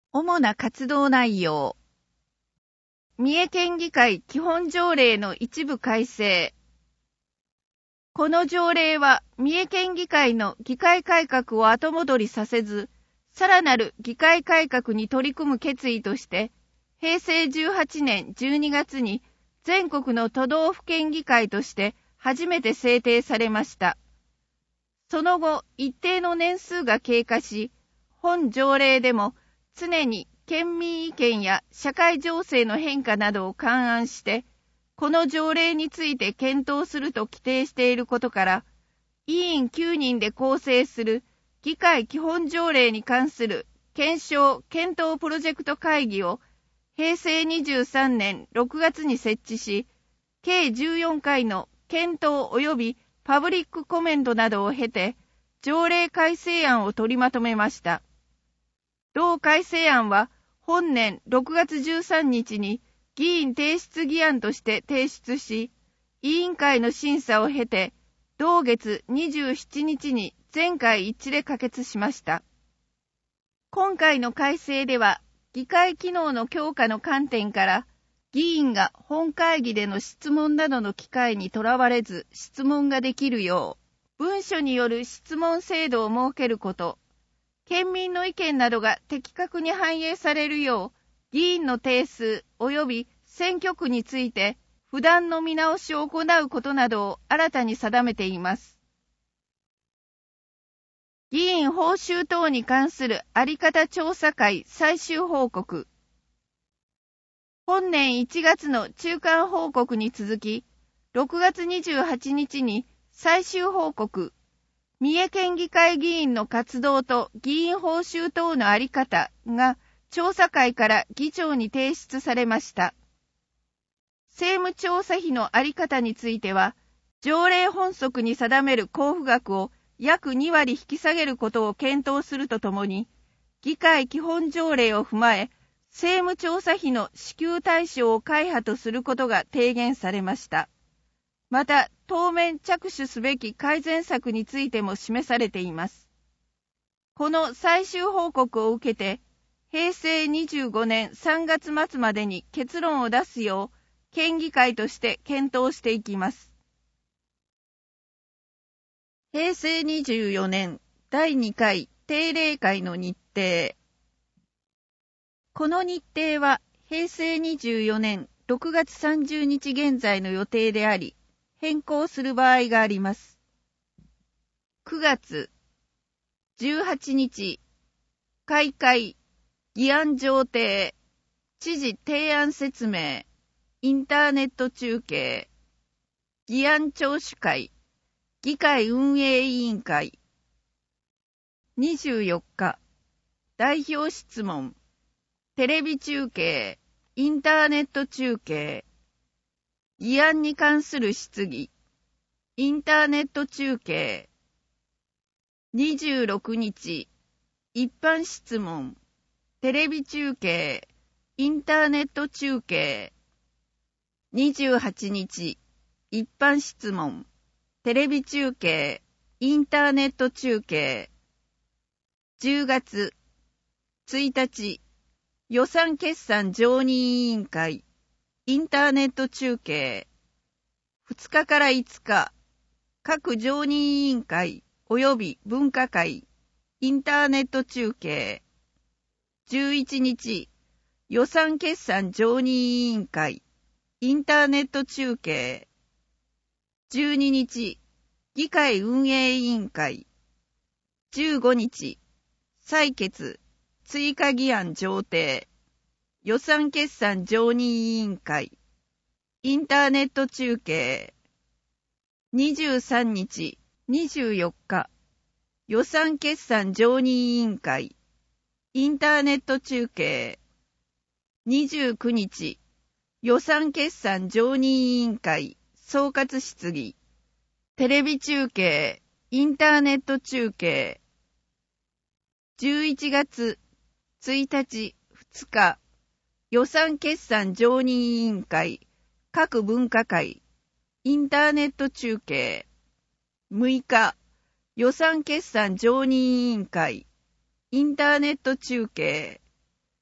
主な活動内容。三重県議会基本条例の一部改正。この条例は三重県議会の議会改革を後戻りさせず、さらなる議会改革に取り組む決意として、平成18年12月に全国の都道府県議会として初めて制定されました。その後、一定の年数が経過し、本条例でも常に県民意見や社会情勢の変化などを勘案して、この条例について検討すると規定していることから、委員9人で構成する議会基本条例に関する検証・検討プロジェクト会議を平成23年6月に設置し、計14回の検討及びパブリックコメントなどを経て、条例改正案を取りまとめました。同改正案は本年6月13日に議員提出議案として提出し、委員会の審査を経て、同月27日に全会一致で可決しました。今回の改正では、議会機能の強化の観点から、議員が本会議での質問などの機会にとらわれず質問ができるよう、文書による質問制度を設けること、県民の意見などが的確に反映されるよう、議員の定数及び選挙区について、不断の見直しを行うことなどを新たに定めています。議員報酬等に関するあり方調査会最終報告。本年1月の中間報告に続き、6月28日に最終報告、三重県議会議員の活動と議員報酬等のあり方が調査会から議長に提出されました。政務調査費のあり方については、条例本則に定める交付額を約2割引き下げることを検討するとともに、議会基本条例を踏まえ、政務調査費の支給対象を会派とすることが提言されました。また、当面着手すべき改善策についても示されています。この最終報告を受けて、平成25年3月末までに結論を出すよう、県議会として検討していきます。平成24年第2回定例会の日程。この日程は平成24年6月30日現在の予定であり、変更する場合があります。9月18日、開会、議案上呈、知事提案説明、インターネット中継、議案聴取会、議会運営委員会。24日、代表質問、テレビ中継、インターネット中継、議案に関する質疑、インターネット中継。26日、一般質問、テレビ中継、インターネット中継。28日、一般質問、テレビ中継、インターネット中継。10月1日、予算決算常任委員会、インターネット中継。2日から5日、各常任委員会及び分科会、インターネット中継。11日、予算決算常任委員会、インターネット中継。12日、議会運営委員会。15日、採決、追加議案上呈、予算決算常任委員会、インターネット中継。23日、24日、予算決算常任委員会、インターネット中継。29日、予算決算常任委員会、総括質疑、テレビ中継、インターネット中継。11月1日、2日、予算決算常任委員会、各分科会、インターネット中継。6日、予算決算常任委員会、インターネット中継。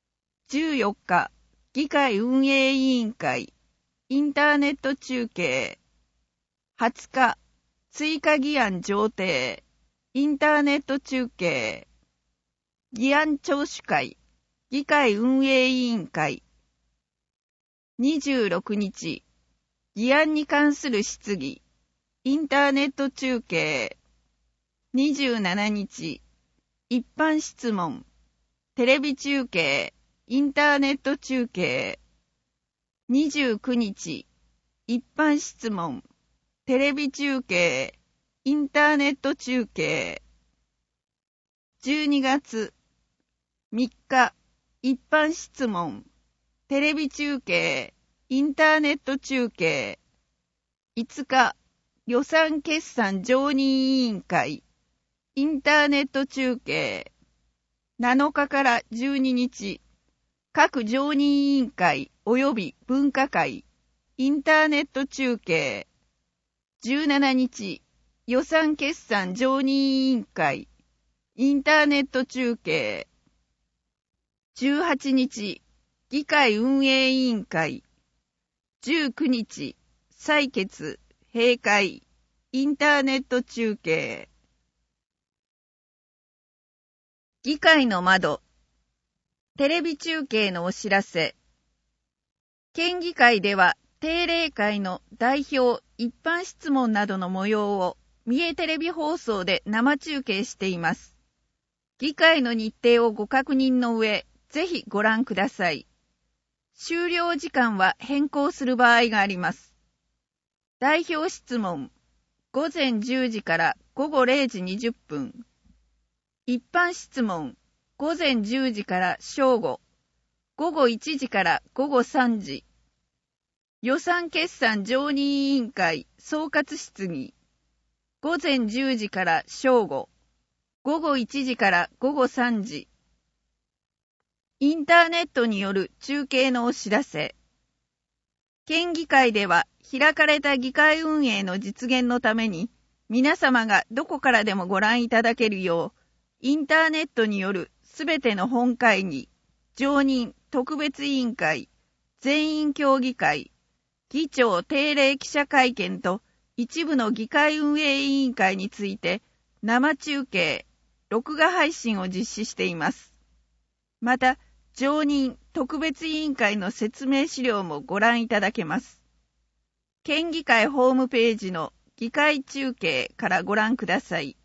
14日、議会運営委員会、インターネット中継。20日、追加議案上呈、インターネット中継。議案聴取会、議会運営委員会。26日、議案に関する質疑、インターネット中継。27日、一般質問、テレビ中継、インターネット中継。29日、一般質問、テレビ中継、インターネット中継。12月3日、一般質問、テレビ中継、インターネット中継。5日、予算決算常任委員会、インターネット中継。7日から12日、各常任委員会及び分科会、インターネット中継。17日、予算決算常任委員会、インターネット中継。18日、議会運営委員会。19日、採決、閉会、インターネット中継。議会の窓。テレビ中継のお知らせ。県議会では定例会の代表一般質問などの模様を三重テレビ放送で生中継しています。議会の日程をご確認の上、ぜひご覧ください。終了時間は変更する場合があります。代表質問、午前10時から午後0時20分。一般質問、午前10時から正午、午後1時から午後3時。予算決算常任委員会総括質疑、午前10時から正午、午後1時から午後3時。インターネットによる中継のお知らせ。県議会では開かれた議会運営の実現のために、皆様がどこからでもご覧いただけるよう、インターネットによるすべての本会議、常任特別委員会、全員協議会、議長定例記者会見と一部の議会運営委員会について生中継、録画配信を実施しています。また、常任特別委員会の説明資料もご覧いただけます。県議会ホームページの議会中継からご覧ください。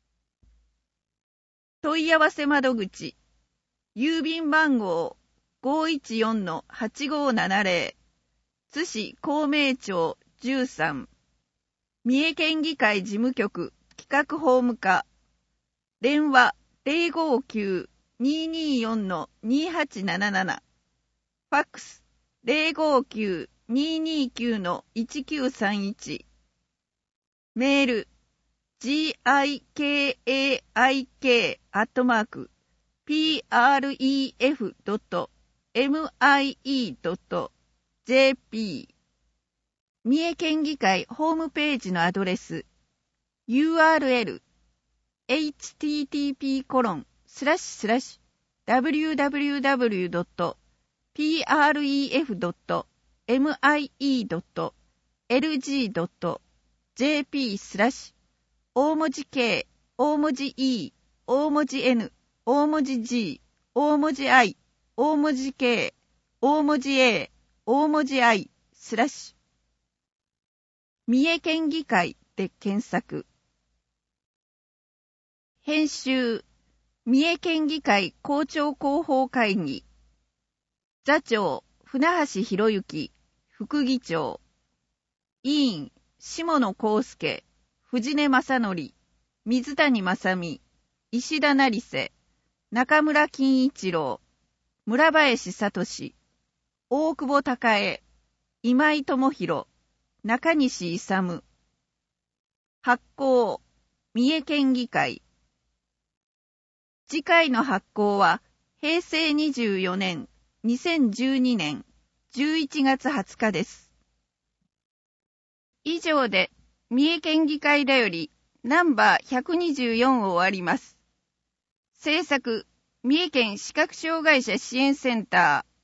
問い合わせ窓口、郵便番号 514-8570、津市公明町13、三重県議会事務局企画法務課、電話 059-224-2877、ファックス 059-229-1931、メールgikaik@pref.mie.jp。 三重県議会ホームページのアドレス URL http://www.pref.mie.lg.jp/ 大文字 K、大文字 E、大文字 N、大文字 G、大文字 I、大文字 K、大文字 A、大文字 I、三重県議会で検索。編集、三重県議会公聴広報会議。座長、船橋博之、副議長。委員、下野康介、藤根正則、水谷正美、石田成瀬、中村金一郎、村林聡、大久保孝恵、今井智弘、中西勇。発行、三重県議会。次回の発行は平成24年2012年11月20日です。以上で三重県議会だよりナンバー124を終わります。制作三重県視覚障害者支援センター